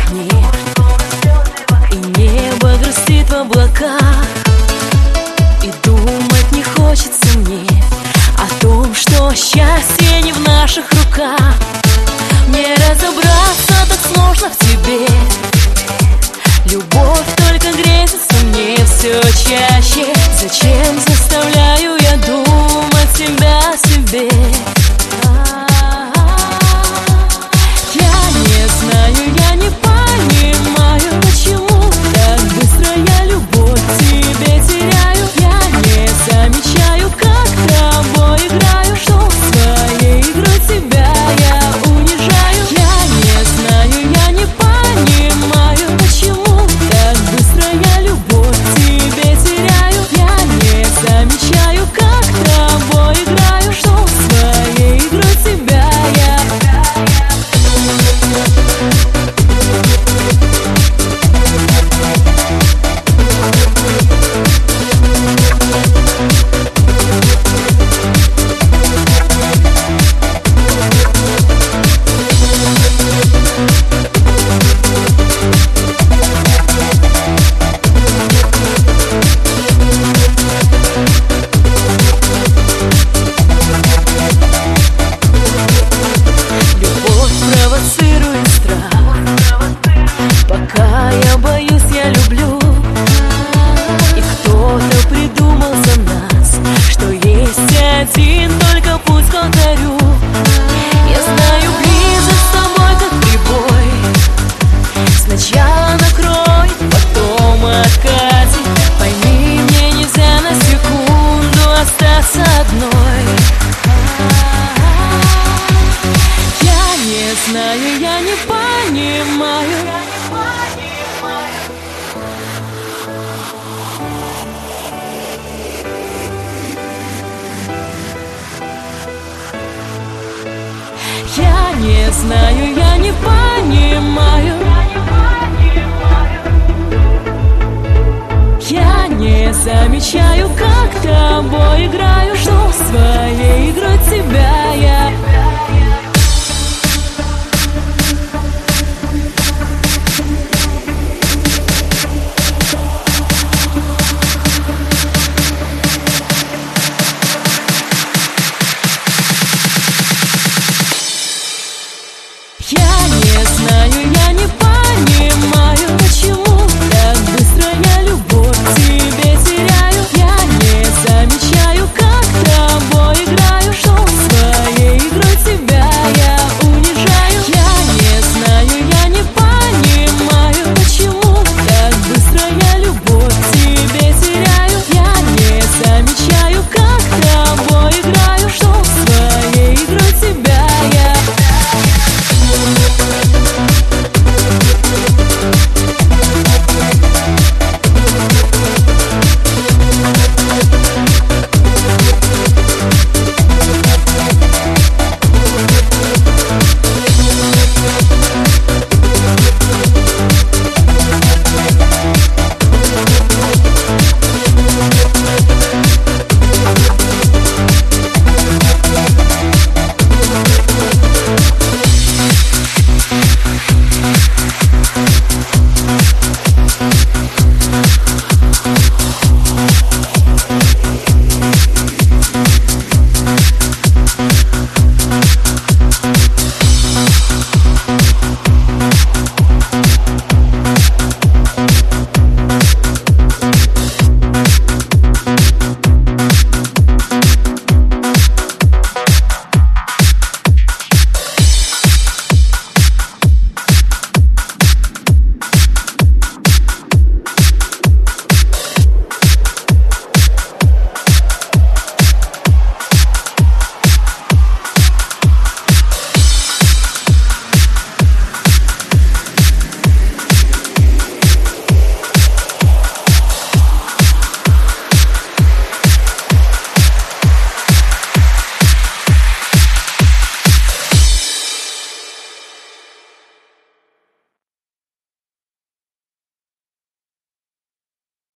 пахнет, и небо грустит в облаках. И думать не хочется мне о том, что счастье не в наших руках. Не разобраться так сложно в тебе. Любовь только грезится мне все чаще. Зачем заставляю я думать себя о себе? Я не знаю, я не понимаю, почему так быстро я любовь к тебе теряю. Я не замечаю, как тобой играю, что своей игрой тебя я унижаю. Я не знаю, я не понимаю, почему так быстро я любовь к тебе теряю. Я не замечаю, как тобой играю, что своей игрой тебя я. Провоцирует страх, пока я боюсь, я люблю. И кто-то придумал за нас, что есть один только путь к алтарю. Я знаю, близость с тобой как прибой, сначала накроет, потом откатит. Пойми, мне нельзя на секунду остаться одной. Не знаю, я не понимаю. Я не знаю, я не понимаю.